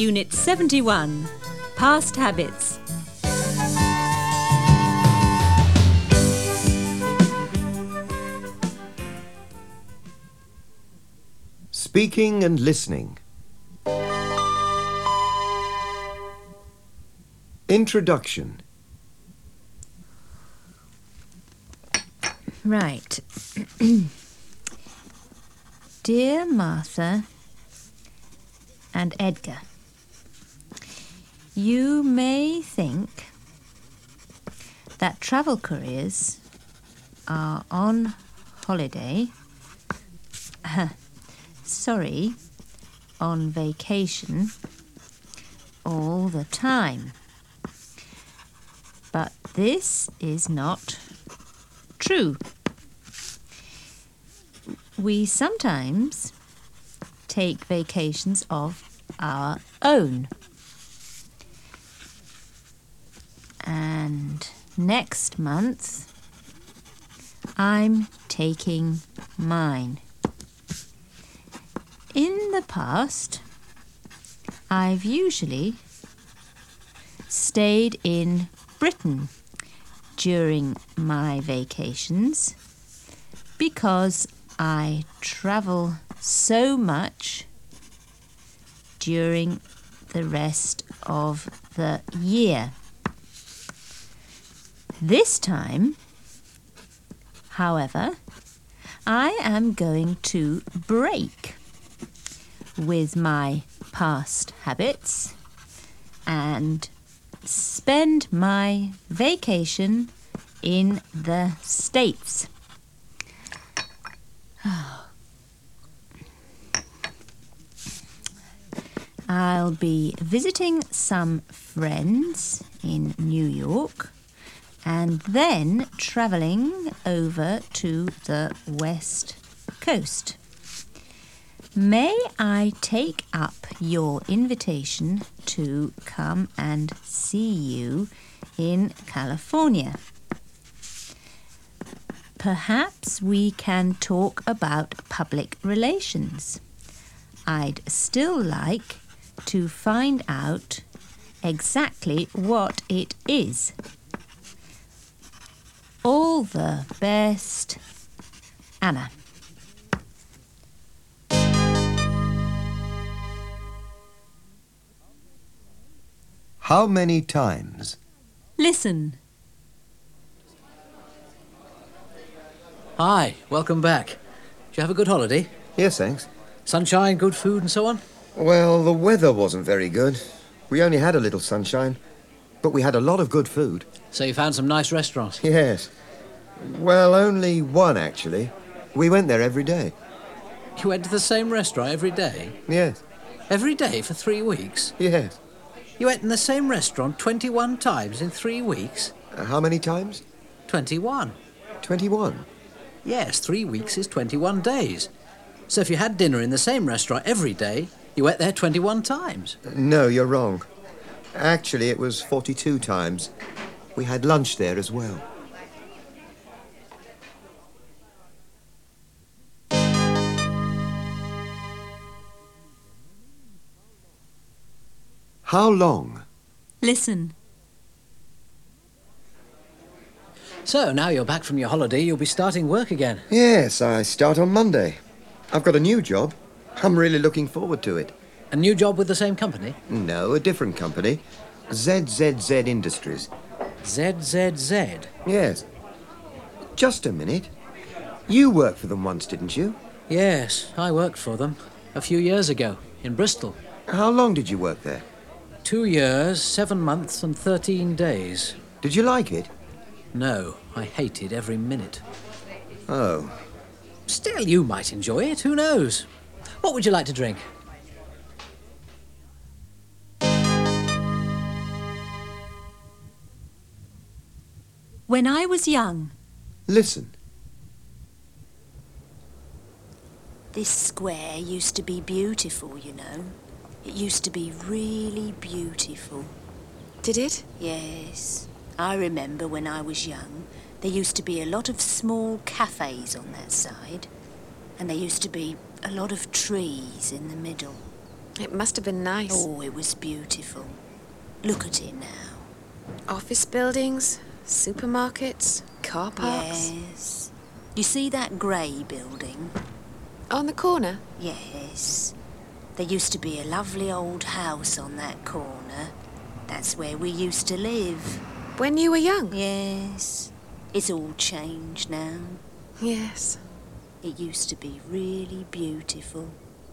Unit 71, Past Habits. Speaking and listening. Introduction. Right. Dear Martha and Edgar, you may think that travel couriers are on holiday, on vacation all the time. But this is not true. We sometimes take vacations of our own. And next month, I'm taking mine. In the past, I've usually stayed in Britain during my vacations because I travel so much during the rest of the year. This time, however, I am going to break with my past habits and spend my vacation in the States. I'll be visiting some friends in New York and then travelling over to the West Coast. May I take up your invitation to come and see you in California? Perhaps we can talk about public relations. I'd still like to find out exactly what it is. All the best, Anna. How many times? Listen. Hi, welcome back. Did you have a good holiday? Yes, thanks. Sunshine, good food and so on? Well, the weather wasn't very good. We only had a little sunshine, but we had a lot of good food. So you found some nice restaurants? Yes. Well, only one, actually. We went there every day. You went to the same restaurant every day? Yes. Every day for 3 weeks? Yes. You ate in the same restaurant 21 times in 3 weeks? How many times? 21. 21. Yes, 3 weeks is 21 days. So if you had dinner in the same restaurant every day, you ate there 21 times. No, you're wrong. Actually, it was 42 times. We had lunch there as well. How long? Listen. So now you're back from your holiday, you'll be starting work again. Yes, I start on Monday. I've got a new job. I'm really looking forward to it. A new job with the same company? No, a different company. ZZZ Industries. ZZZ? Yes. Just a minute. You worked for them once, didn't you? Yes, I worked for them a few years ago in Bristol. How long did you work there? 2 years, 7 months and 13 days. Did you like it? No, I hated every minute. Oh. Still, you might enjoy it, who knows? What would you like to drink? When I was young. Listen. This square used to be beautiful, you know. It used to be really beautiful. Did it? Yes. I remember when I was young, there used to be a lot of small cafes on that side. And there used to be a lot of trees in the middle. It must have been nice. Oh, it was beautiful. Look at it now. Office buildings, supermarkets, car parks. Yes. You see that grey building? On the corner? Yes. There used to be a lovely old house on that corner. That's where we used to live. When you were young? Yes. It's all changed now. Yes. It used to be really beautiful.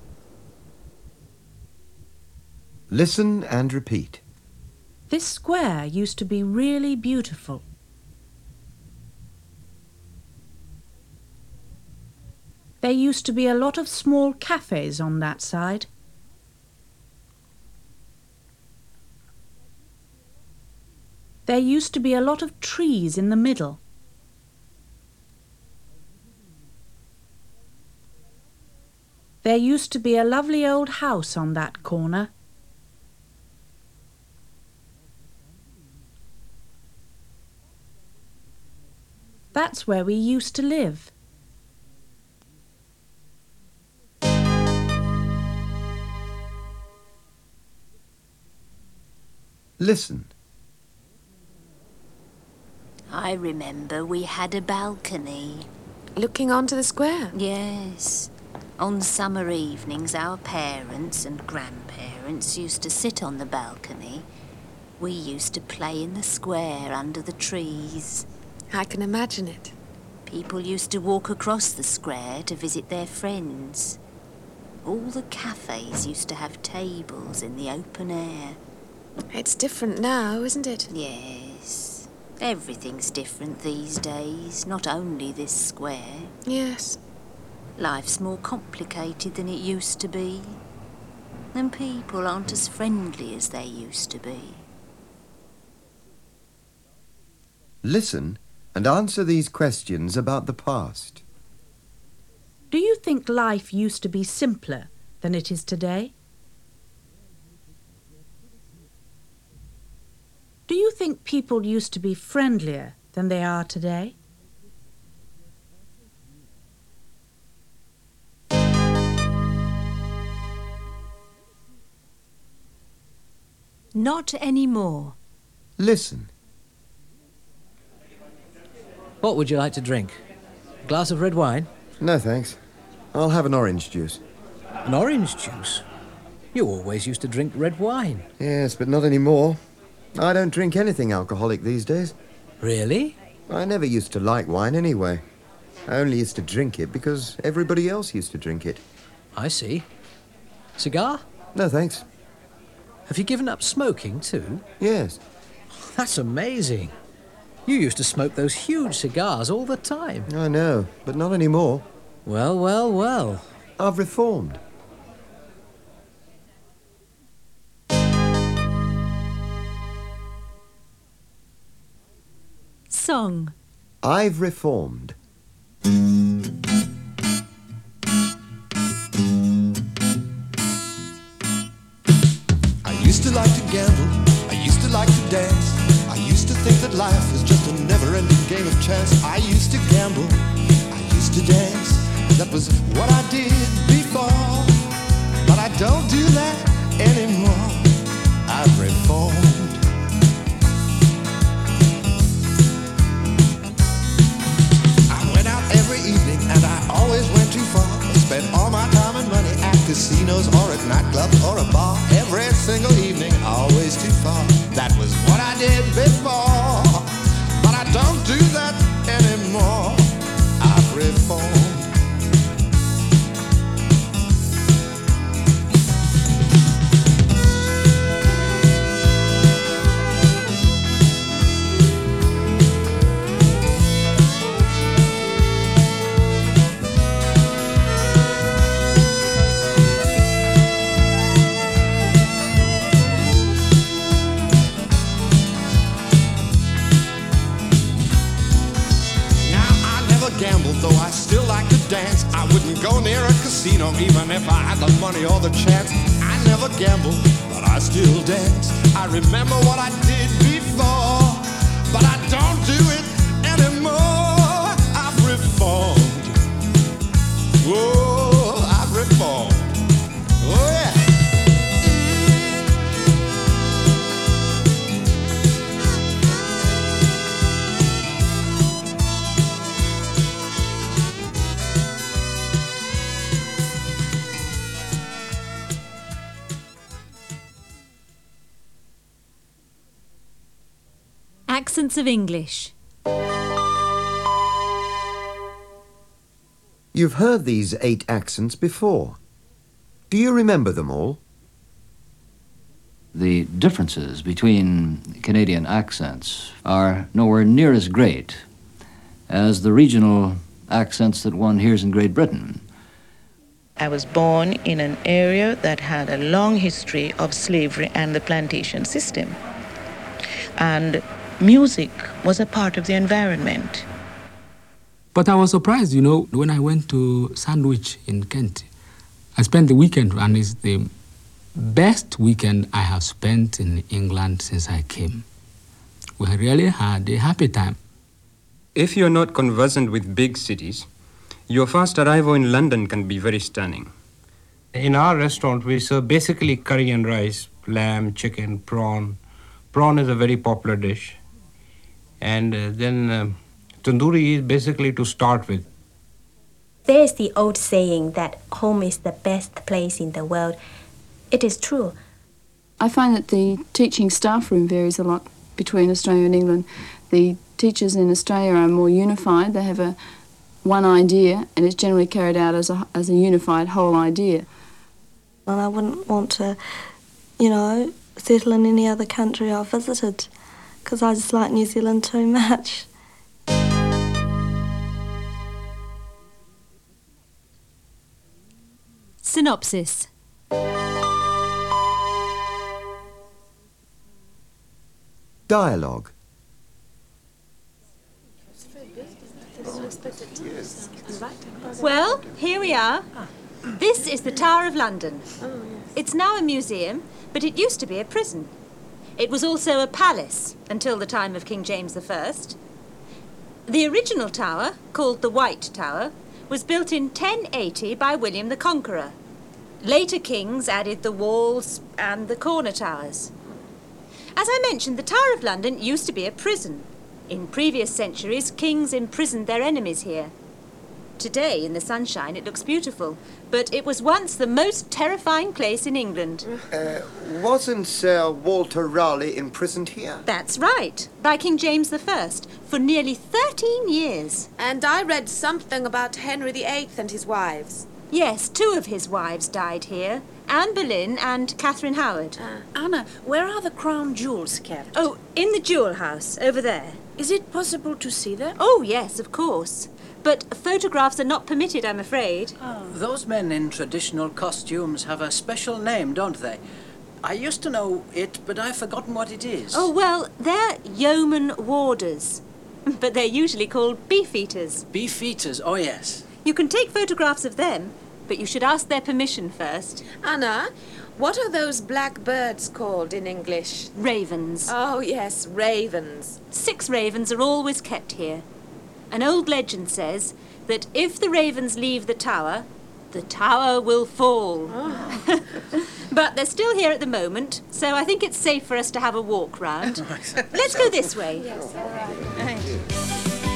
Listen and repeat. This square used to be really beautiful. There used to be a lot of small cafes on that side. There used to be a lot of trees in the middle. There used to be a lovely old house on that corner. That's where we used to live. Listen. I remember we had a balcony. Looking onto the square? Yes. On summer evenings, our parents and grandparents used to sit on the balcony. We used to play in the square under the trees. I can imagine it. People used to walk across the square to visit their friends. All the cafes used to have tables in the open air. It's different now, isn't it? Yes. Everything's different these days, not only this square. Yes. Life's more complicated than it used to be. And people aren't as friendly as they used to be. Listen and answer these questions about the past. Do you think life used to be simpler than it is today? Do you think people used to be friendlier than they are today? Not anymore. Listen. What would you like to drink? A glass of red wine? No, thanks. I'll have an orange juice. An orange juice? You always used to drink red wine. Yes, but not anymore. I don't drink anything alcoholic these days. Really? I never used to like wine anyway. I only used to drink it because everybody else used to drink it. I see. Cigar? No, thanks. Have you given up smoking too? Yes. That's amazing. You used to smoke those huge cigars all the time. I know, but not anymore. Well, well, well. I've reformed. Song. I've reformed. I used to like to gamble, I used to like to dance. I used to think that life was just a never-ending game of chance. I used to gamble, I used to dance. That was what I did before. But I don't do that anymore. I've reformed. I went out every evening and I always went too far. I spent all my time and money at casinos or at nightclubs or a bar. Every single evening, always too far. That was what I did before. But I don't do that anymore. I've reformed. Gamble, though I still like to dance. I wouldn't go near a casino even if I had the money or the chance. I never gamble, but I still dance. I remember what I did before, but I don't do it anymore. I've reformed. Whoa, I've reformed. Oh yeah. Accents of English. You've heard these 8 accents before. Do you remember them all? The differences between Canadian accents are nowhere near as great as the regional accents that one hears in Great Britain. I was born in an area that had a long history of slavery and the plantation system. And music was a part of the environment. But I was surprised, you know, when I went to Sandwich in Kent. I spent the weekend, and it's the best weekend I have spent in England since I came. We really had a happy time. If you're not conversant with big cities, your first arrival in London can be very stunning. In our restaurant, we serve basically curry and rice, lamb, chicken, prawn. Prawn is a very popular dish. And then tandoori is basically to start with. There's the old saying that home is the best place in the world. It is true. I find that the teaching staff room varies a lot between Australia and England. The teachers in Australia are more unified. They have one idea, and it's generally carried out as a unified whole idea. And I wouldn't want to, you know, settle in any other country I've visited, because I just like New Zealand too much. Synopsis. Dialogue. Well, here we are. This is the Tower of London. It's now a museum, but it used to be a prison. It was also a palace until the time of King James I. The original tower, called the White Tower, was built in 1080 by William the Conqueror. Later kings added the walls and the corner towers. As I mentioned, the Tower of London used to be a prison. In previous centuries, kings imprisoned their enemies here. Today, in the sunshine, it looks beautiful, but it was once the most terrifying place in England. Wasn't Sir Walter Raleigh imprisoned here? That's right, by King James I, for nearly 13 years. And I read something about Henry VIII and his wives. Yes, 2 of his wives died here, Anne Boleyn and Catherine Howard. Anna, where are the crown jewels kept? Oh, in the jewel house, over there. Is it possible to see them? Oh, yes, of course. But photographs are not permitted, I'm afraid. Those men in traditional costumes have a special name, don't they? I used to know it, but I've forgotten what it is. Oh, well, they're yeoman warders. But they're usually called beefeaters. Beefeaters, oh yes. You can take photographs of them, but you should ask their permission first. Anna, what are those black birds called in English? Ravens. Oh, yes, ravens. 6 ravens are always kept here. An old legend says that if the ravens leave the tower will fall. Oh. But they're still here at the moment, so I think it's safe for us to have a walk round. Let's go this way. Yes, all right.